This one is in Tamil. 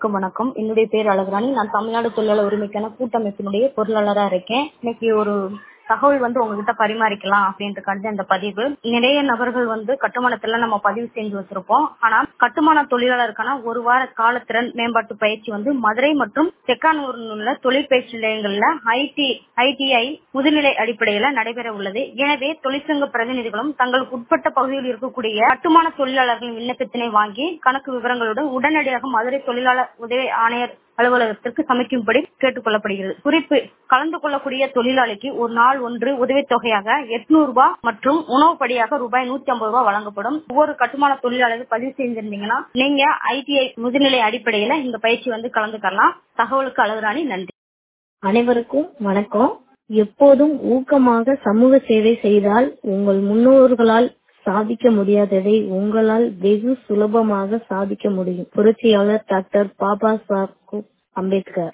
வணக்கம். என்னுடைய பேர் அழகுராணி. நான் தமிழ்நாடு தொழிலாளர் உரிமைக்கான கூட்டமைப்பினுடைய பொருளாளரா இருக்கேன். இன்னைக்கு ஒரு தகவல் உங்ககிட்ட பரிமாறிக்கலாம் அப்படின்றக்காண்டி அந்த பதிவு. நிறைய நபர்கள் கட்டுமானத்துல நம்ம பதிவு செஞ்சு வச்சிருப்போம். ஆனா கட்டுமான தொழிலாளருக்கான ஒரு வார காலத்திறன் மேம்பாட்டு பயிற்சி மதுரை மற்றும் தெக்கானூரில் உள்ள தொழிற்பயிற்சி நிலையங்கள்ல ITI முதுநிலை அடிப்படையில நடைபெற உள்ளது. எனவே தொழிற்சங்க பிரதிநிதிகளும் தங்களுக்கு உட்பட்ட பகுதியில் இருக்கக்கூடிய கட்டுமான தொழிலாளர்களின் விண்ணப்பத்தினை வாங்கி கணக்கு விவரங்களுடன் உடனடியாக மதுரை தொழிலாளர் உதவி ஆணையர் அலுவலகத்திற்கு சமைக்கும்படி கேட்டுக் கொள்ளப்படுகிறது. குறிப்பு: கலந்து கொள்ளக்கூடிய தொழிலாளிக்கு ஒரு நாள் ஒன்று உதவித்தொகையாக 800 ரூபாய் மற்றும் உணவுப்படியாக ரூபாய் 150 வழங்கப்படும். ஒவ்வொரு கட்டுமான தொழிலாளர்கள் பதிவு செய்திருந்தீங்கன்னா நீங்க ITI முதுநிலை அடிப்படையில இந்த பயிற்சி கலந்துக்கலாம். தகவலுக்கு அழகுராணி. நன்றி. அனைவருக்கும் வணக்கம். எப்போதும் ஊக்கமாக சமூக சேவை செய்தால் உங்கள் முன்னோர்களால் சாதிக்க முடியாததை உங்களால் வெகு சுலபமாக சாதிக்க முடியும். புரட்சியாளர் டாக்டர் பாபா சாஹேப் அம்பேத்கர்.